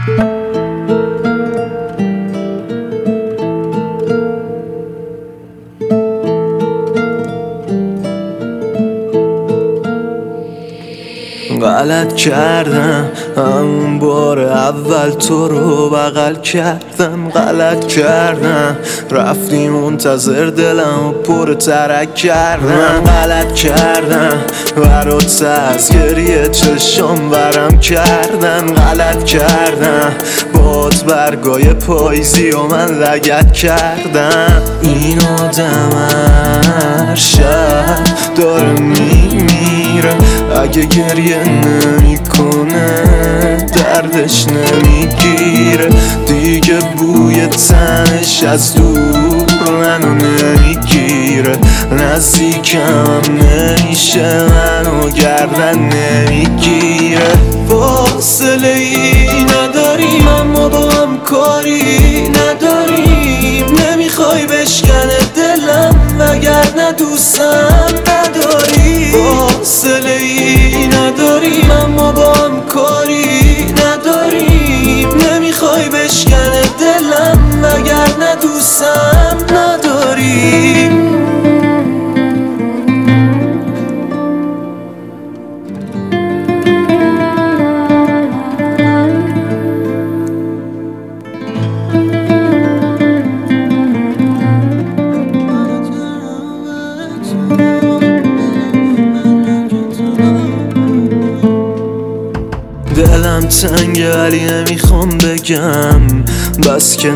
غلط کردم همون بار اول تو رو بغل کردم، غلط کردم رفتی منتظر دلم و پر ترک کردم، غلط کردم برات از گریه چشام ورم کردم، غلط کردم باد برگای پاییزی و من لگت کردم. این آدم هر شب داره میمیره، اگه گریه نمیکنه دردش نمیگیره، دیگه بوی تنش از دور منو نمیگیره، نزدیکم نمیشه منو گردن نمیگیره. فاصله ای نداریم اما با هم کاری نداریم، نمیخوای بشکنه دلم وگرنه دوستم نداری. فاصله ای نداریم اما با هم کاری نداریم، نمیخوای بشکنه دلم وگرنه دوستم نداری. دلم تنگه ولی نمیخوام بگم بس که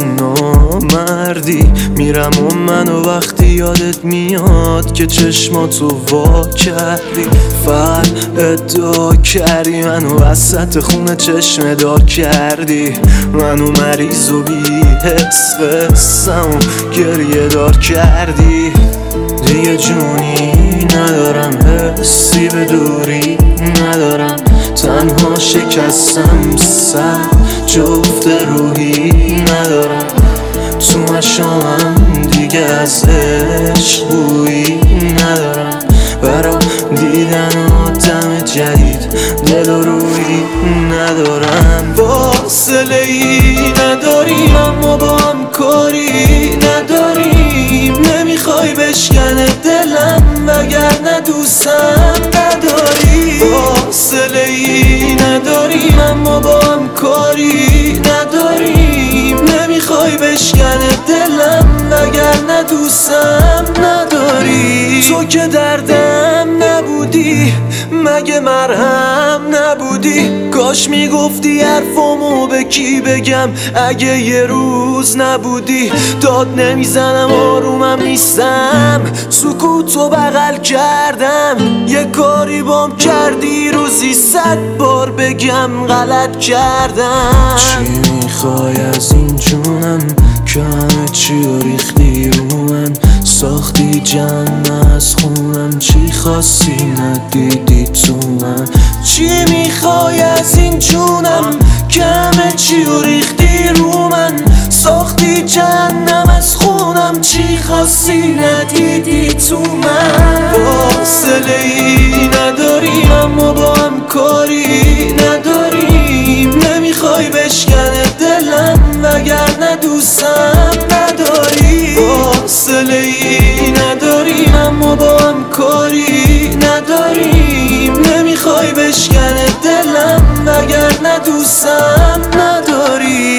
نامردی، میرم و منو وقتی یادت میاد که چشماتو وا کردی، فقط ادعا کردی منو وسط خونه چشم دار کردی، منو مریض و بی حس قصم و گریه دار کردی. دیگه جونی ندارم حسی به دوری ندارم، تنها شکستم سر جفت روحی ندارم، تو مشامم دیگه از عشق بویی ندارم، برا دیدن آدم جدید دل و رویی ندارم. فاصله ای نداریم اما با هم کاری نداریم، نمیخوای بشکنه دلم وگرنه دوستم نداری. فاصله ای نداریم اما با هم کاری نداریم، نمیخوای بشکنه دلم وگرنه دوستم نداری. تو که دردم نبودی مگه مرهم نبودی، کاش میگفتی حرفمو به کی بگم اگه یه روز نبودی، داد نمیزنم آرومم نیستم سکوتو بغل کردم، یه کاری بام کردی روزی 100 بار بگم غلط کردم. چی میخوای از این جونم که همه چی رو ریختی رو من، ساختی جمع از خونم چی خواستی ندیدی تو من. چی میخوای از این جونم که همه چی رو ریختی رو من، ساختی جهنم از خونم چی خواستی ندیدی تو من. فاصله ای نداریم اما با هم کاری نداریم، نمیخوای بشکنه دلم وگرنه دوستم نداری. فاصله ای نداریم اما با هم کاری نداریم، نمیخوای بشکنه دلم وگرنه دوستم نداری.